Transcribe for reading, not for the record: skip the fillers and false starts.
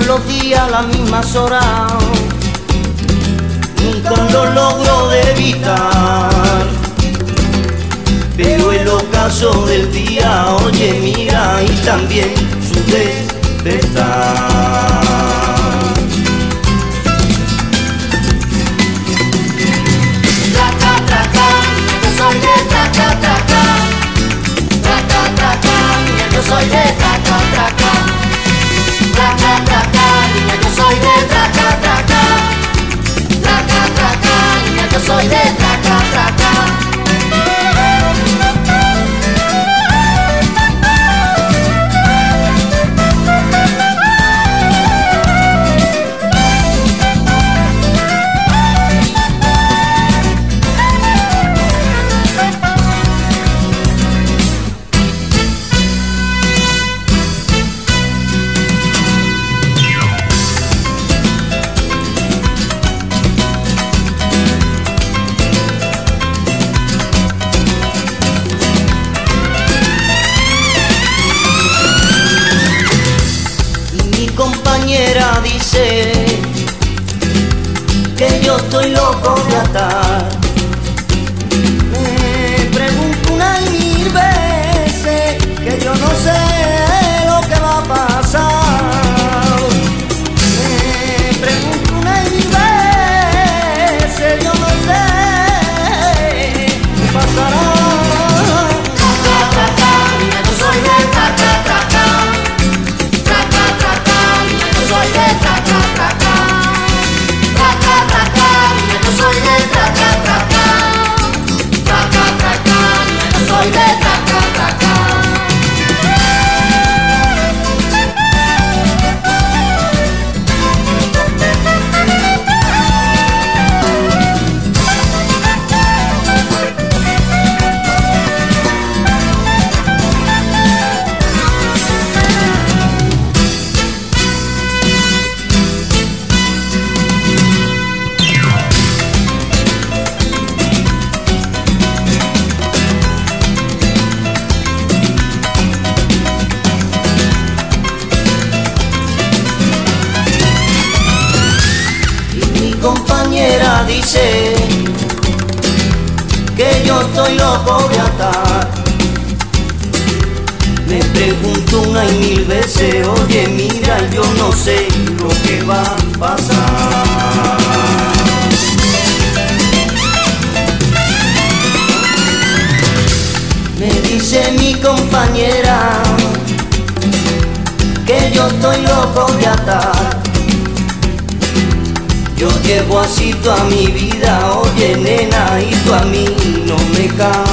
los días, las mismas horas, nunca lo logro de evitar. Pero el ocaso del día, oye, mira, y también su despertar. Traca, traca, yo soy de traca, traca. Traca, traca, niña, yo soy de traca, traca. Traca, traca, niña, yo soy de traca, traca. Traca, traca, niña, yo soy de traca, traca. Compañera dice que yo estoy loco de atar. Me pregunto una y mil veces que yo no sé lo que va a pasar. Me pregunto una y mil veces, yo no sé qué pasará. Traca, traca, niña, yo soy de traca, traca. Soy de traca, traca. Traca, traca, niña, yo soy de traca, traca. Traca, traca, niña, yo soy de traca, traca. Compañera dice que yo estoy loco de atar. Me pregunto una y mil veces, oye, mira, yo no sé lo que va a pasar. Me dice mi compañera que yo estoy loco de atar. Yo llevo así toda mi vida, oye nena, y tú a mí no me caes.